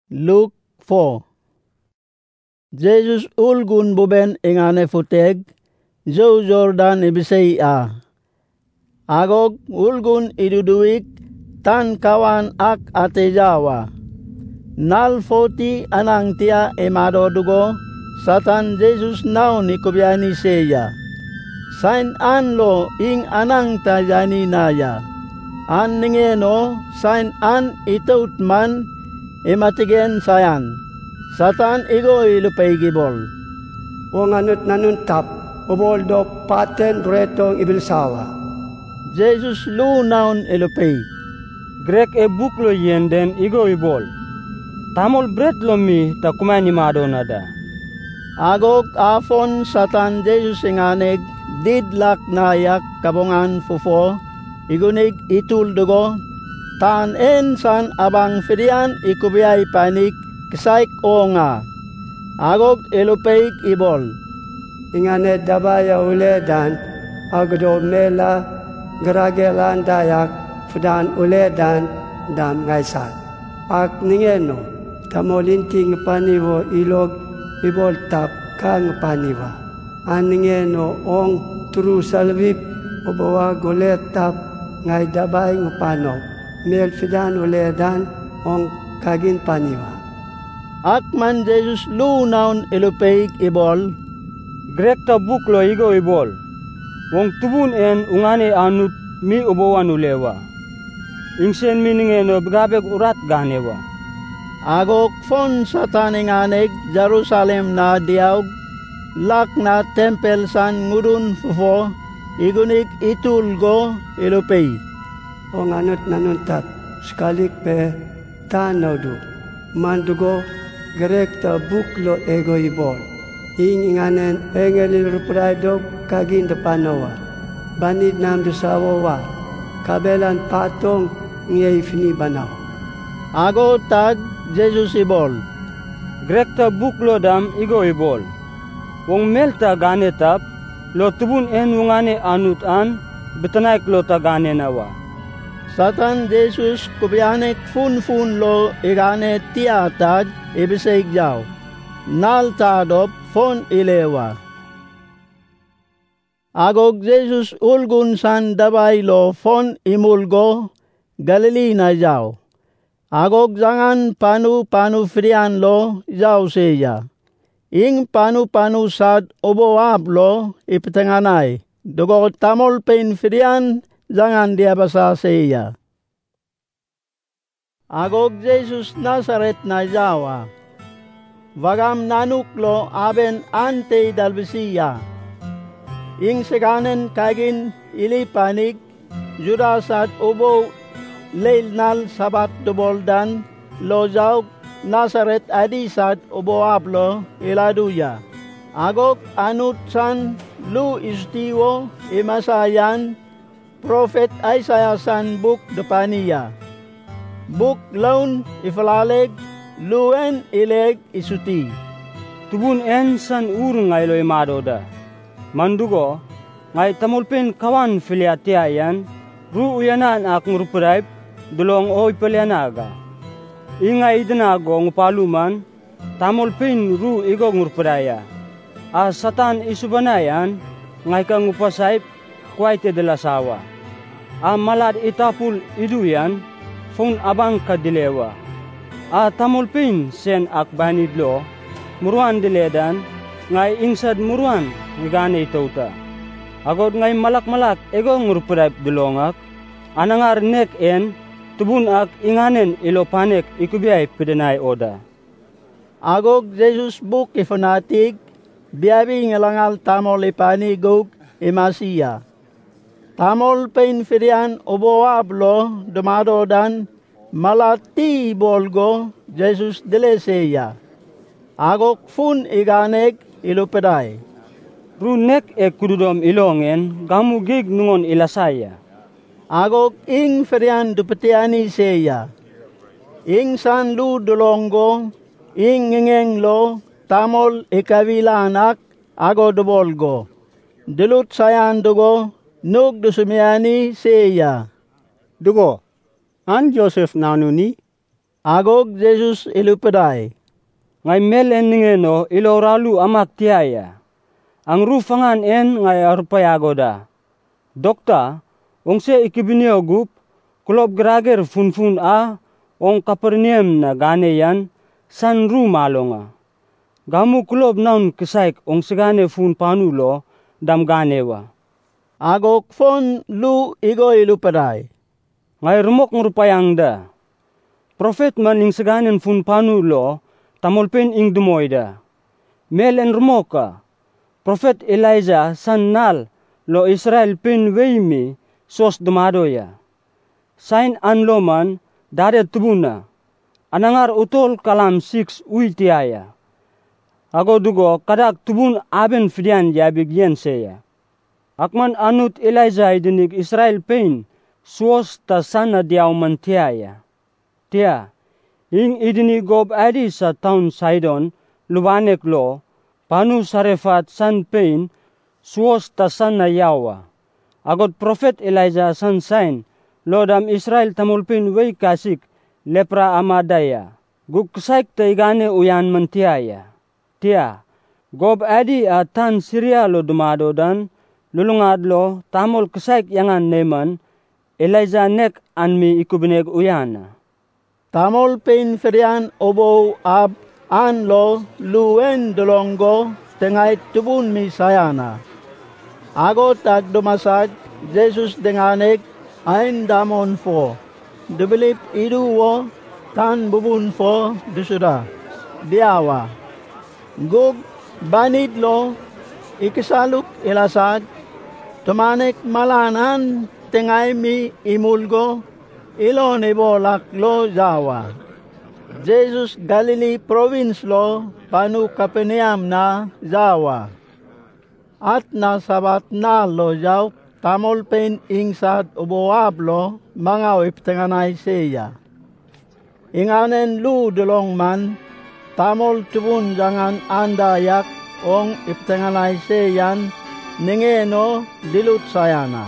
Luke 4. Jesus ulgun buben ingane futeg, jo Jordan ibisay a. Agog ulgun iduduik, tan kawan ak ate jawa. Nal 40 anang tia emadodugo, satan Jesus naun ikubyani seya. Sain an lo ing anang tajani naya. An ningeno sain an itout man imatigen sayan. Satan igo ilupay gibol. O nganut nanuntap, ubol do paten retong ibilsawa. Jesus lu naun ilupay. Grek e buklo yenden igo ibol. Tamol bret lomi ta kumani madonada. Agog afon satan Jesus inganeg didlak nayak kabungan fufo, igunig ituldugo, tan en san abang fidian ikubiyay panik kisaik o nga. Agog ilupaig ibol. Ingane dabaya uledan, agdo mela garagelan dayak, fudan uledan dam ngaisan. Ak ningeno, tamolinting paniwo ilog ibol tap kang paniwa. Aningeno ong turu salvip ubawa golet tap ngay dabay ngupano. Mel fidan uledan ong kagin paniwa. Akman Jesus lu naun ilupaig ibol. Grek ta buklo igo ibol. Wong tubun en ungane anut mi ubawan ulewa. Ingsen miningeno bigabeg urat ganewa. Agok fon satan inganeg Jerusalem na diaug, lak na tempel san ngudun fufo, igunig itulgo ilupay. O nganut nanuntap, skalik pe tanodu, mandugo gerekta buklo ego ibol. Ing inganen engelil rupraido kagin depanowa, banid nam dusawawa, kabelan patong ngey finibanaw. Ago tag Jesus ibol. Grekta buklo dam igo ibol. Wong melta gane tap, lo tubun en wungane anut an, betanaik lo ta gane nawa. Satan Jesus kubyanek fun lo igane tiatag ibisig jaw. Nal tadop fon ilewa. Agog Jesus ulgun san dabay lo fon imulgo Galilei na jaw. Agog jangan panu frian lo jaw seya. Ing panu sad oboab lo ipatanganay. Dugo tamol pain frian jangan dia basa seya. Agog Jesus Nazaret na jawa. Vagam nanuklo aben ante dalbisiya. Ing sekanen kagin ilipanig Judasat ubo leilnal sabat duboldan lojaw Nazaret adisat ubo ablo iladuya. Agok anut san lu istiwo imasayan Prophet Isaiah san buk depaniya. Buk laun ifalaleg luen ileg isuti. Tubun en san ur ngay lo imadoda. Mandugo, ngay tamulpin kawan filiatia yan, ru uyanan ak ngurupuraib, dulong oy palianaga. Ingay idinago ngupaluman, tamulpin ru igo ngurupuraya. A satan isubanayan, ngay ka ngupasaib, kwaite de lasawa. A malad itapul iduyan, fun abang kadilewa. A tamulpin sen ak banidlo, muruan diledan, ngay ingsad muruan ngigane itauta. Agod ngay malak-malak ego ngurupurayp dulongak, anangar nek en, tubun ak inganen ilopanek ikubiyay pidanay oda. Agog Jesus buk ifanatig, biyabi ngalangal tamol ipanigog imasiya. Tamol pain firian uboablo dumadodan, malati bolgo Jesus deleseya. Agok fun iganek ilupeday. Runek e kududom ilongen, gamu gig nungon ilasaya. Agok ing ferian dupetiani seya. Ing san lu dulonggo, ing ngengeng lo, tamol ikavilanak, ago dubolgo. Dilut sayan dugo, nug dusumiani seya. Dugo, an Joseph nanuni, Agog Jesus ilupaday. Ngay melen ningeno iloralu amak tiaya. Ang rufangan en ngay arpayagoda. Dokta, ong se ikibiniogup, kulob grager funfun a, ong Kapernaum na gane yan, san ru malonga. Gamu kulob naun kisaik ong sigane fun panulo, dam ganewa. Agog fon lu igo ilupaday. Ngay rumok ngrupayang da. Prophet man ing siganen fun panulo, tamolpen ing dumoyda. Melen rumoka. Prophet Elijah san nal lo Israel pin weimi sos dumadoya. Sain anloman dare tubuna. Anangar utol kalam 6 uitiaya. Ago dugo kadak tubun aben fidian jabigyan seya. Akman anut Elijah dinig Israel pin suos ta sana diaw mantiaya. Tia, ing idinig gob adi sa town Sidon, lubanek lo, panu sarefat san pain, suos ta sana yawa. Agot prophet Elijah san sain, lodam Israel tamulpin way kasik, lepra amadaya. Gugsaik ta igane uyan mantiaya. Tia, gob adi tan Syria lo dumado dan, lulungad lo, tamol kasaik yangan neman, Elijah nek anmi ikubineg uyana. Tamol pin ferian obo ab an lo luen dolongo tengay tubun mi sayana. Ago tag dumasag Jesus denganek ain damon fo. Dubilip iduwo tan bubun fo dusuda. Diawa. Gug banid lo ikisaluk ilasag. Tumanek malanan tengay mi imulgo. Ilon ibolak lo Jawa. Jesus Galilee province lo panu Kapernaum na Jawa. At nasabat na lo jaw tamol pen ingsad uboab lo mga iptenganay siya. Inganen lu dulong man tamol tubun jangan andayak ong iptenganay siyan ningeno dilut sayana.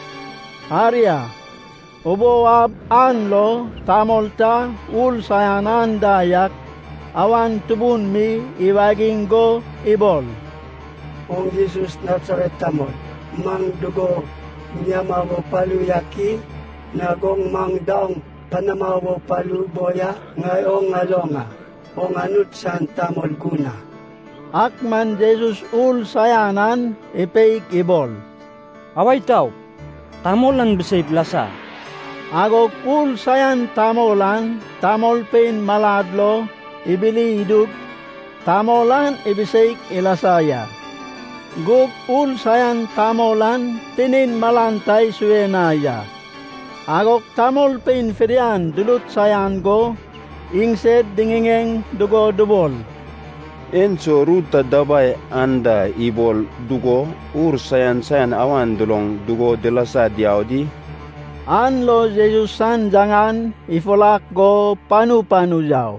Arya Uboab anlo tamolta ul sayanan dayak awan tubun mi iwaging go ibol. Ong Jesus Nazaret tamol, mang dugo nyamawo paluyaki, nagong mang daong panamawo paluboya, ngayong alonga, ong anut san tamol guna. Akman Jesus ul sayanan ipeik ibol. Away tau, tamolan besay plasa. Agog ul sayan tamolan, tamolpen maladlo, ibili idug, tamolan ibisik ilasaya. Gug ul sayan tamolan, tinin malantay suenaya. Agog tamolpen ferian dulut sayan go, ingsed dingingeng dugo dubol. Enso ruta dabay anda ibol dugo, ur sayan awan dulong dugo delasa diaudi. Anlo Jesus san jangan ifolak go panu-panu jaw.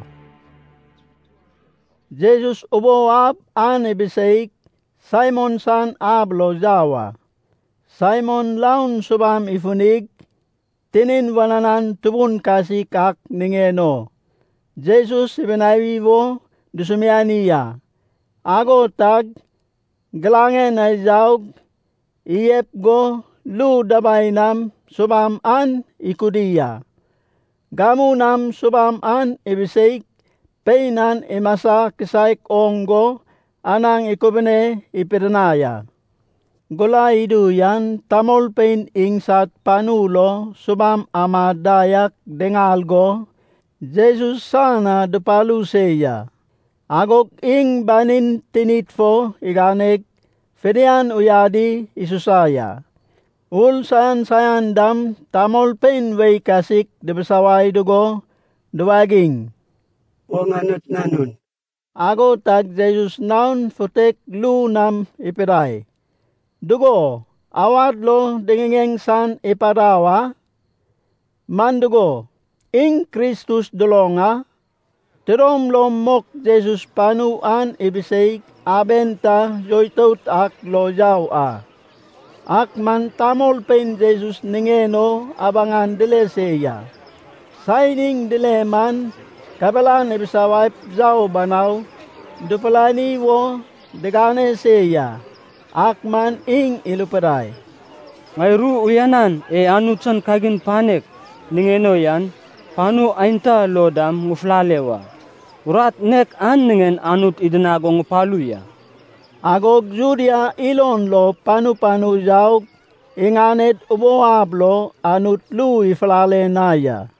Jesus uboab an ibiseik Simon san ablo jawa. Simon laun subam ifunig tinin wananan tubun kasikak ningeno. Jesus ibinayvivo dusumianiya. Ago tag gelangen ay jaw iyep go lu dabay nam subam an ikudiya. Gamu nam subam an ibisik peinan imasa kisaik onggo anang ikubene ipirnaya. Gula idu yan tamol pein ingsat panulo subam amadayak dengalgo Jesus sana depalu seya. Agok ing banin tinitfo iganek fedian uyadi isusaya. Ul sayan dam tamol pen way kasik debesaway dugo duwaging. Ong anut nanun. Ago tag Jesus naun futek lu nam ipiray. Dugo awad lo dingengeng san iparawa. Mandugo ing Kristus dulonga. Terom lomok Jesus panuan ibisay abenta joytot ak lojaw a. Akman tamol pen Jesus ningeno abangan dile seya. Saining dileman kabalan ibsawai zau banau, dupalani wo degane seya, akman ing iluperai. Ngai ru uyanan anutan kagin panek ningeno yan, panu ainta lodam nguflalewa. Urat nekningen anut idinago ngupaluya. Agog judia ilon lo panu-panu jaug, inganet uboab lo anut lu iflale naya.